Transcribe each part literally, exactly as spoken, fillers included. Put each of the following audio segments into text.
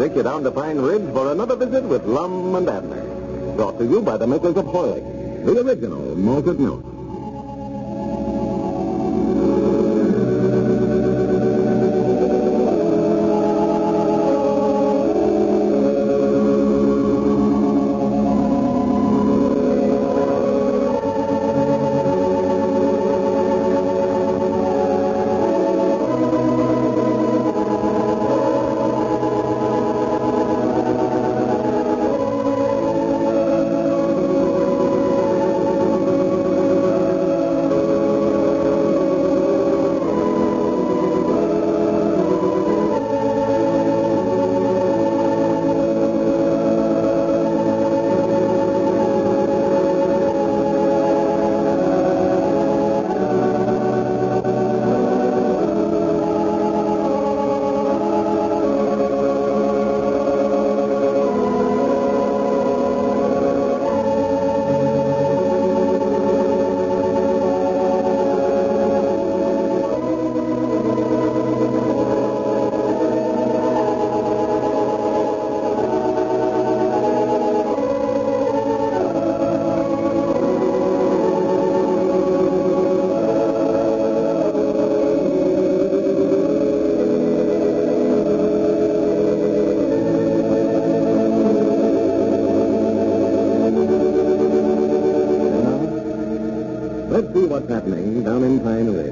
take you down to Pine Ridge for another visit with Lum and Abner. Brought to you by the makers of Horlicks, the original malted milk. Let's see what's happening down in Pine Ridge.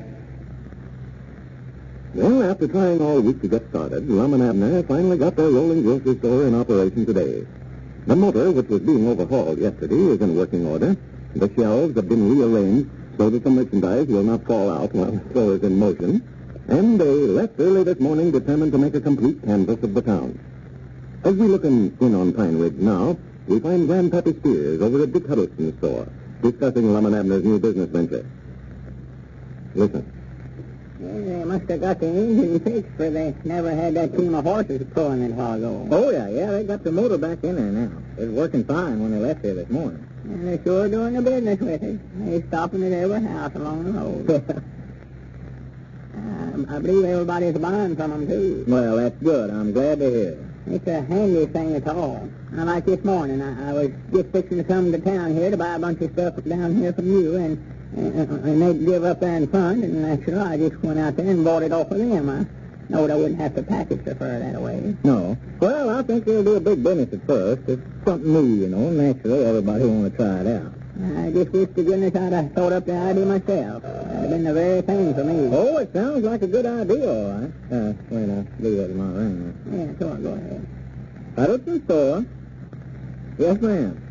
Well, after trying all week to get started, Lum and Abner finally got their rolling grocery store in operation today. The motor, which was being overhauled yesterday, is in working order. The shelves have been rearranged so that the merchandise will not fall out while the store is in motion. And they left early this morning determined to make a complete canvass of the town. As we look in, in on Pine Ridge now, we find Grandpappy Spears over at Dick Huddleston's store, discussing Lum and Abner's new business venture. Listen. Well, they must have got the engine fixed, for they never had that team of horses pulling it a while ago. Oh, yeah, yeah, they got the motor back in there now. It's working fine when they left here this morning. And they're sure doing the business with it. They're stopping at every house along the road. uh, I believe everybody's buying from them, too. Well, that's good. I'm glad to hear. It's a handy thing at all. I like this morning. I, I was just fixing to come to town here to buy a bunch of stuff down here from you, and and, and they'd give up there in front, and naturally I just went out there and bought it off of them. I knowed I wouldn't have to package the fur that way. No. Well, I think they'll do a big business at first. It's something new, you know. Naturally, everybody will want to try it out. I just wish to goodness I'd have thought up the idea myself. That'd have been the very thing for me. Oh, it sounds like a good idea, all right. Uh, wait, I'll leave that in my ring. Yeah, go on, go ahead. Huddleston store? Yes, ma'am.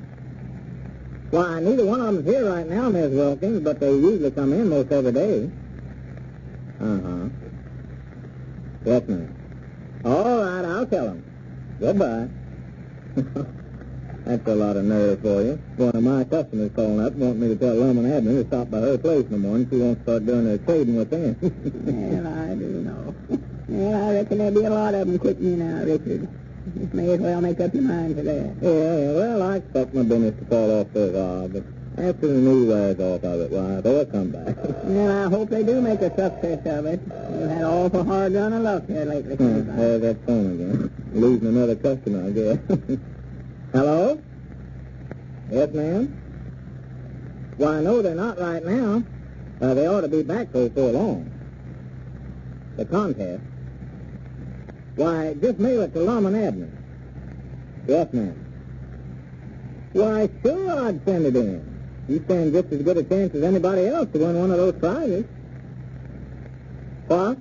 Why, neither one of them's here right now, Miss Wilkins, but they usually come in most every day. Uh-huh. Yes, ma'am. All right, I'll tell them. Goodbye. That's a lot of nerve for you. One of my customers calling up wanting me to tell Lum and Abner to stop by her place in the morning. She won't start doing their trading with them. Well, I do know. Well, I reckon there'll be a lot of them quitting you now, Richard. You may as well make up your mind for that. Yeah, yeah, well, I expect my business to fall off for a while, but after the new wears off of it, why, they'll come back. Well, I hope they do make a success of it. You've had awful hard run of luck here lately. Hmm, there's that phone again. Losing another customer, I guess. Hello? Yes, ma'am? Why, no, they're not right now. Uh, they ought to be back though before long. The contest? Why, just mail it to Lum and Abner. Yes, ma'am. Why, sure, I'd send it in. You stand just as good a chance as anybody else to win one of those prizes. What?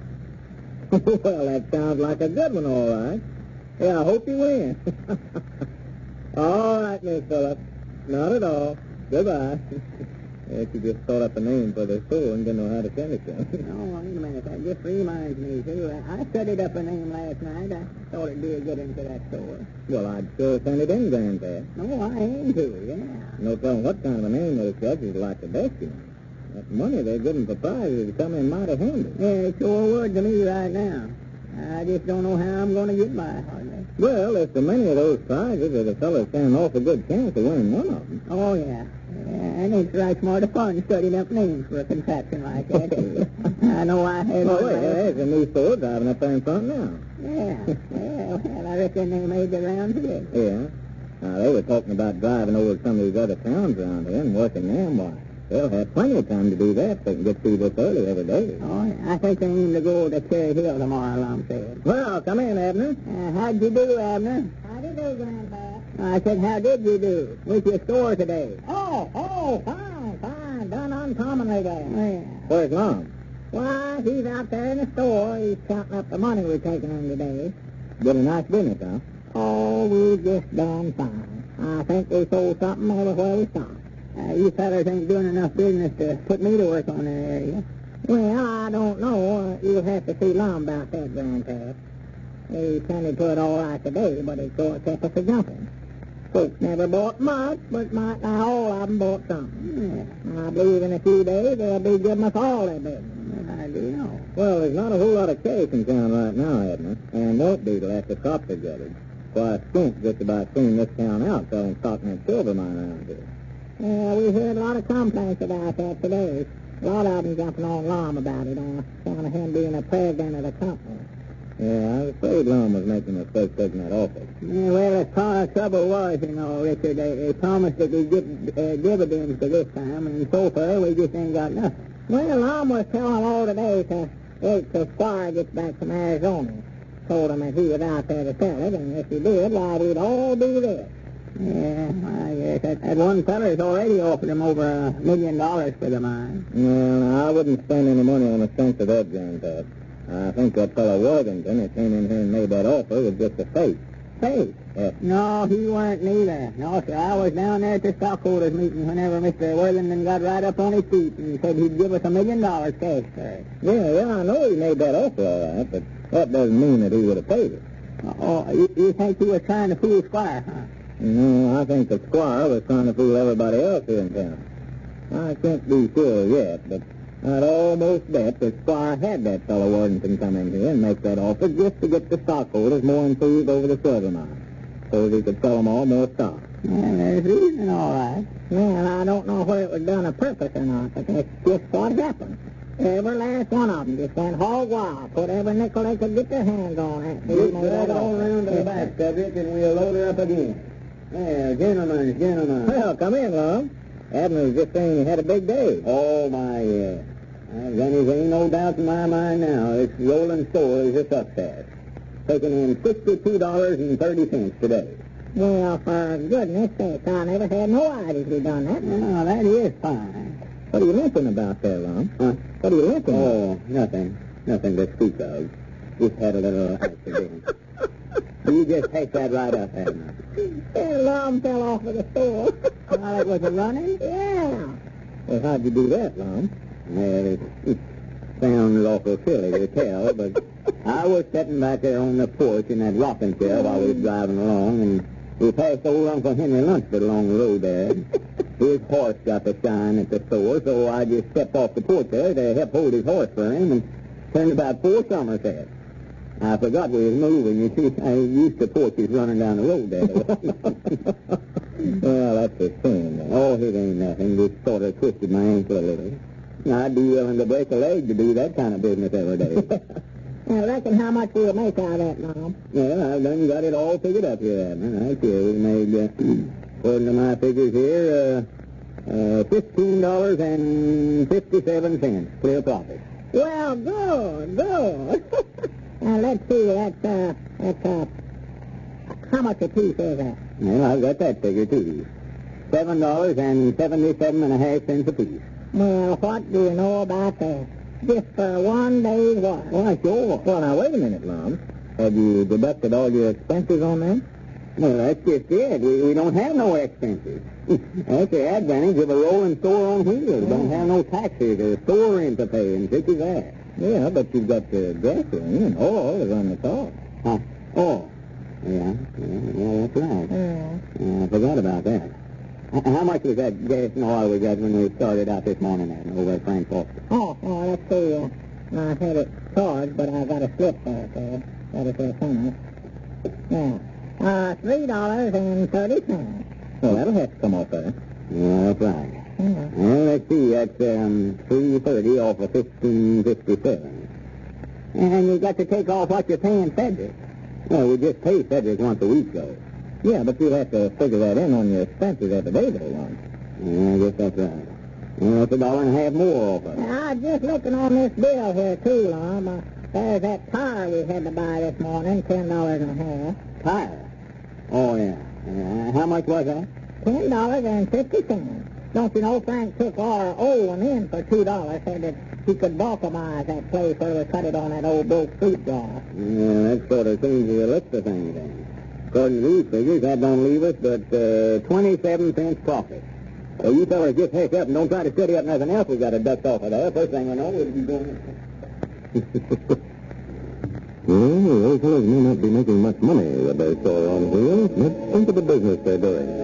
Well, that sounds like a good one, all right. Yeah, I hope you win. All right, Miss Phillips. Not at all. Goodbye. Yeah, she just thought up a name for the store and didn't know how to send it to him. Oh, wait a minute. That just reminds me, too. I studied up a name last night. I thought it'd be a good one for that store. Well, I'd sure send it in, Grandpad. No, I aim to, yeah. No telling what kind of a name those judges like the best, you know. That money they're giving for prizes is coming mighty handy. Yeah, it sure would to me right now. I just don't know how I'm going to get by, hardly. Well, there's so many of those prizes that a fellow's stand an awful good chance of winning one of them. Oh, yeah. Yeah, and it's right smart of fun studying up names for a contraption like that. I know I had... Oh, wait, there's a new store driving up there in front now. Yeah. Yeah, well, I reckon they made the round today. Yeah. Now, they were talking about driving over to some of these other towns around here and working them. Why, they'll have plenty of time to do that if they can get through this early every day. Oh, yeah. I think they aim to go to Cherry Hill tomorrow, Lum said. Well, come in, Abner. Uh, how'd you do, Abner? How do you do, Grandpa? I said, how did you do with your store today? Oh, oh, fine, fine. Done uncommonly well. Yeah. Where's Mom? Why, he's out there in the store. He's counting up the money we're taking in today. Did a nice business, huh? Oh, we've just done fine. I think we sold something everywhere we stopped. Uh, you fellas ain't doing enough business to put me to work on that area. Well, I don't know. Uh, you'll have to see Lum about that, Grandpa. He tended to it all right today, but he sure kept us a jumping. Folks never bought much, but might not all of them bought something. Yeah. I believe in a few days they'll be giving us all their business. I do know. Well, there's not a whole lot of cash in town right now, Abner, and won't be till after crops are gathered. Why, Skunk just about cleaned this town out selling cotton and silver mine around here. Yeah, we heard a lot of complaints about that today. A lot of them jumping on Lum about it, on account of him being the president of the company. Yeah, I was afraid Lum was making a mistake taking that office. Yeah, well, the pro- trouble was, you know, Richard, they, they promised that they'd get uh, dividends for this time, and so far we just ain't got nothing. Well, Lum was telling all today to wait till Squire gets back from Arizona. Told him that he was out there to sell it, and if he did, why, we'd all do this. Yeah, I guess that, that one feller's already offered him over a million dollars for the mine. Well, I wouldn't spend any money on a cent of that, Grandpa. I think that fellow Worthington that came in here and made that offer was just a fake. Fake? Yes. No, he weren't neither. No, sir, I was down there at the stockholders' meeting whenever Mister Worthington got right up on his feet and said he'd give us a million dollars cash for it. Yeah, yeah, I know he made that offer all right, but that doesn't mean that he would have paid it. Oh, you, you think he was trying to fool Squire, huh? No, I think the Squire was trying to fool everybody else here in town. I can't be sure yet, but I'd almost bet that Squire had that fellow Worthington come in here and make that offer just to get the stockholders more enthused over the silver mine, so that he could sell them all more stock. Yeah, there's reason, all right. Well, I don't know whether it was done on purpose or not, but that's just what happened. Every last one of them just went hog wild, put every nickel they could get their hands on it. We'll drag it all around to the back, Cedric, and we'll load her up again. There, gentlemen, gentlemen. Well, come in, Lum. Abner was just saying he had a big day. Oh, my, yes. Uh, then there ain't no doubt in my mind now. This rolling store is a success. Taking in sixty-two dollars and thirty cents today. Well, for goodness sake, I never had no idea we done that. No, that is fine. What are you limping about there, Lum? Huh? What are you limping Oh, about? nothing. Nothing to speak of. Just had a little accident. You just take that right up, Abner. The alarm fell off of the store. While it was a running? Yeah. Well, how'd you do that, Lum? Well, it, it sounds awful silly to tell, but I was sitting back there on the porch in that rocking chair while we was driving along, and we passed old Uncle Henry Lunsford along the road there. His horse got the shine at the store, so I just stepped off the porch there to help hold his horse for him and turned about four somersaults. I forgot we was moving. You see, I used to porches running down the road there. Well, that's a sin, then. Oh, it ain't nothing. Just sort of twisted my ankle a little. I'd be willing to break a leg to do that kind of business every day. I reckon how much we'll make out of that, Mom. Well, I've done got it all figured up here, Abner. I see we made, uh, according to my figures here, uh, uh, fifteen dollars and fifty-seven cents. Clear profit. Well, good, good. Now, let's see, that's, uh, that's, uh, how much a piece is that? Well, I've got that figure, too. Seven dollars and seventy-seven and a half cents apiece. Well, what do you know about that? Just for one day's work. Why, sure. Well, now, wait a minute, Lum. Have you deducted all your expenses on that? Well, that's just it. We, we don't have no expenses. That's the advantage of a rolling store on wheels. We don't have no taxes or store rent to pay, and such as that. Yeah, but you've got the gasoline and oil is on the top. Huh? Oh. Yeah, yeah, yeah, that's right. Yeah. Yeah, I forgot about that. H- How much was that gas and oil we got when we started out this morning at, over at Frank Foster? Oh, oh, let's see. Uh, I had it charged, but I got a slip back there. That is their summer. Now, uh, three dollars and thirty cents. Well, that'll have to come off there. Yeah, that's right. Yeah. Well, let's see. That's um, three thirty off of fifteen fifty-seven. And you got to take off what you're paying Frederick. Well, we just pay Cedric once a week, though. Yeah, but you'll have to figure that in on your expenses every day, though, Lon. Yeah, I guess that's right. Well, that's a dollar and a half more off of it. Now, I was just looking on this bill here, too, Lon. Uh, there's that tire we had to buy this morning, ten dollars and a half. Tire? Oh, yeah. yeah. How much was that? ten dollars and fifty cents. Don't you know Frank took our old one in for two dollars, said that he could balkamize that place where we cut it on that old broke fruit jar. Yeah, that sort of seems the list of things, then. According to these figures, that don't leave us but uh, twenty-seven cents profit. So you fellas just heck up and don't try to study up nothing else we got to duck off of there. First thing I know, we'll be going... Well, those fellows may not be making much money with their store on wheels, but think of the business they're doing.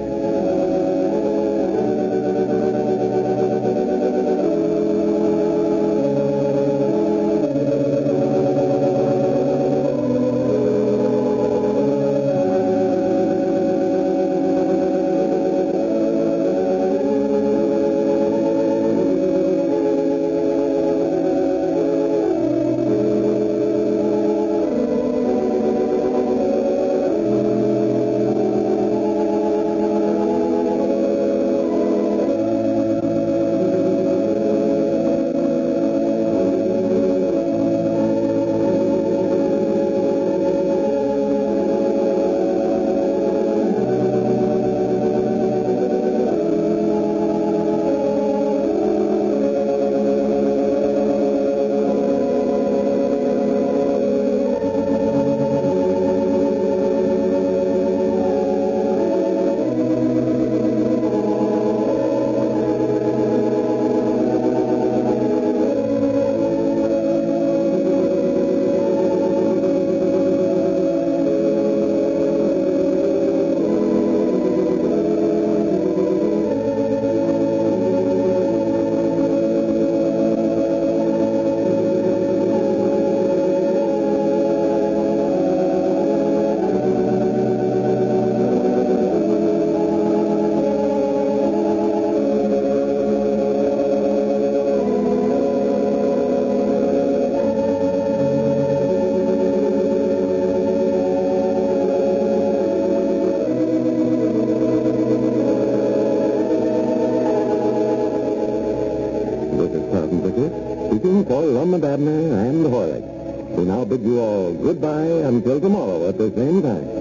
Speaking for Lum and Abner and Horlick, who now bid you all goodbye until tomorrow at the same time.